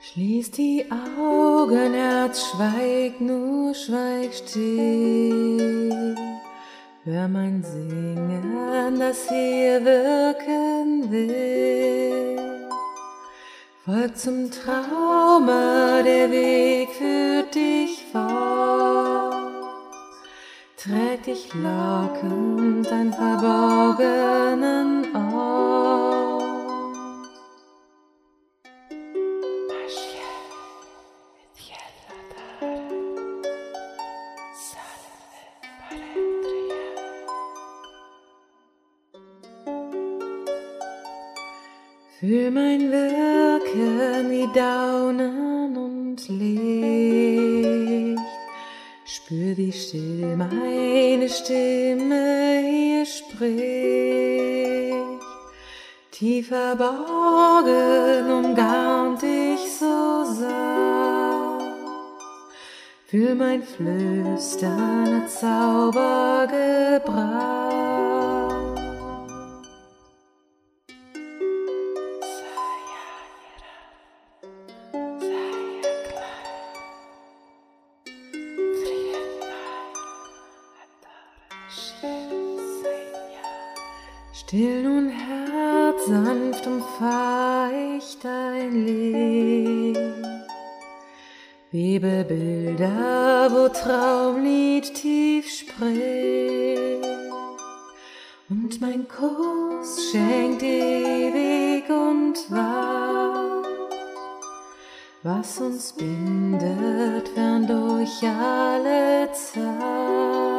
Schließ die Augen, Herz, schweig nur, schweig still. Hör mein Singen, das hier wirken will. Folg zum Traume, der Weg führt dich fort. Träg dich lockend an verborgenen Ort. Fühl mein Wirken wie Daunen und Licht. Spür, wie still meine Stimme hier spricht. Tief verborgen umgarnt dich so sanft. Fühl mein Flüstern, Zaubergebracht. Still nun Herz, sanft umfahr ich dein Licht. Webe Bilder, wo Traumlied tief spricht. Und mein Kuss schenkt ewig und wahr. Was uns bindet, fern durch alle Zeit.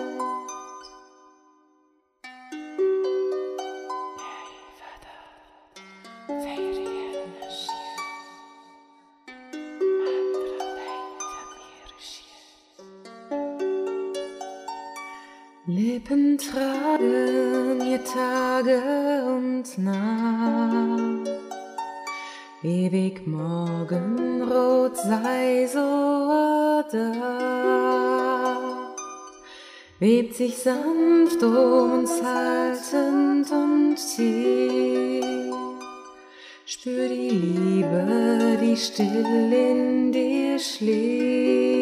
Lippen tragen ihr Tage und Nacht. Ewig Morgenrot sei so erdacht. Webt sich sanft uns haltend und tief. Spür die Liebe, die still in dir schläft.